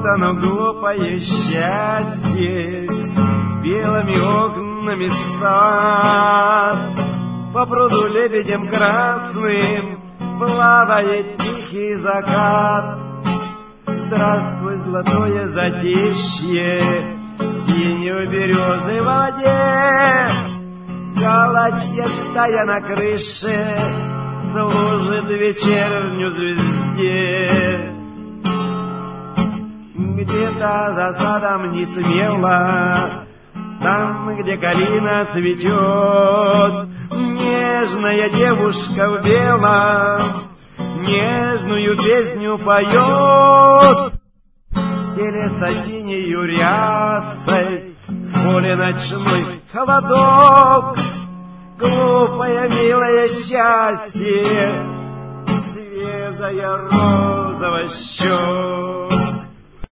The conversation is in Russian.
оно глупое счастье, с белыми окнами сад. По пруду лебедем красным плавает тихий закат. Здравствуй, золотое затишье, синей березы в воде. Галочья стая на крыше служит вечерню звезде. Где-то за садом не смело, там, где калина цветет, нежная девушка в белом нежную песню поет. Стелется синею рясой с поля ночной холодок. Глупое милое счастье, свежая розовая щека.